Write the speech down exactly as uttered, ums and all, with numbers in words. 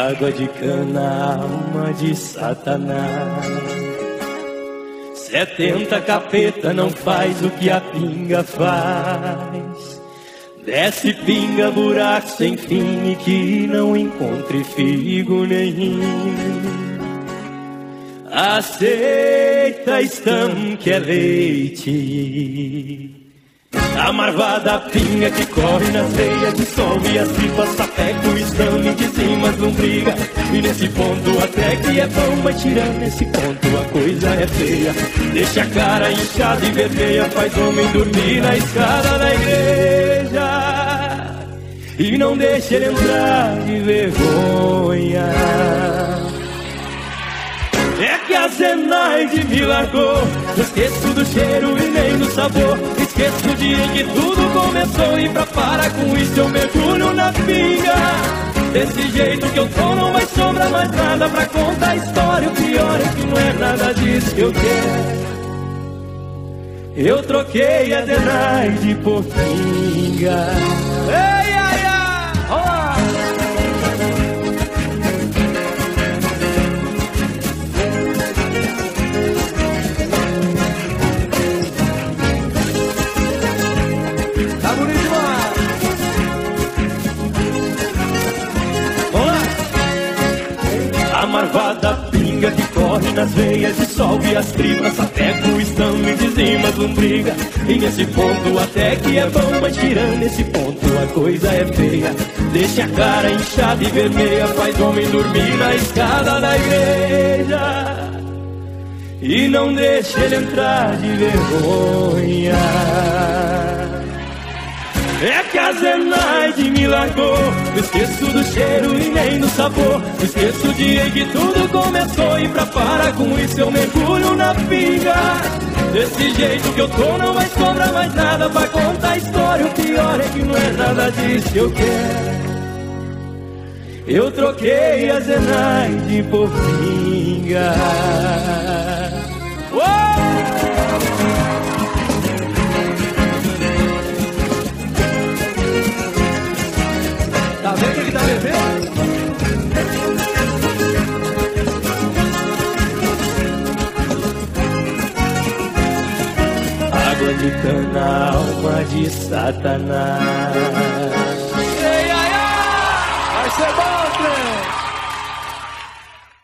Água de cana, alma de Satanás. Setenta capeta não faz o que a pinga faz. Desce pinga, buraco sem fim, e que não encontre figo nenhum. Aceita estam que é leite. A marvada pinga que corre nas veias, dissolve as tripas, sapeca o estame de cima, lombriga. E nesse ponto até que é bom, mas tirando nesse ponto a coisa é feia. Deixa a cara inchada e vermelha, faz homem dormir na escada da igreja. E não deixa ele entrar de vergonha. É que a Zenaide me largou. Não esqueço do cheiro e nem do sabor. Esqueço o dia em que tudo começou. E pra parar com isso eu mergulho na pinga. Desse jeito que eu tô não vai sobrar mais nada pra contar a história. O pior é que não é nada disso que eu quero. Eu troquei a Zenaide por pinga. Ei, ai, ai, olá! A marvada pinga que corre nas veias, dissolve as tripas, sapeca o estame de cima, lombriga. E nesse ponto até que é bom, mas tirando nesse ponto a coisa é feia. Deixa a cara inchada e vermelha, faz homem dormir na escada da igreja. E não deixa ele entrar de vergonha. É que a Zenaide me largou. Esqueço do cheiro e nem do sabor. Esqueço o dia em que tudo começou. E pra parar com isso eu mergulho na pinga. Desse jeito que eu tô não vai sobrar mais nada pra contar a história. O pior é que não é nada disso que eu quero. Eu troquei a Zenaide por pinga. Uou! Tá vendo que tá bebendo? Água de cana, alma de Satanás.